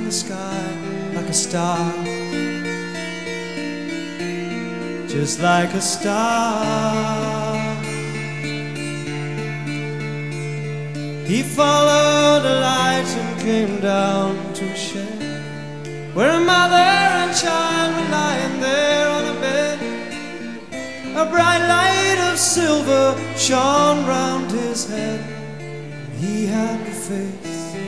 the sky like a star, just like a star. He followed the light and came down to a shed where a mother and child were lying there on a bed. A bright light of silver shone round his head. He had the face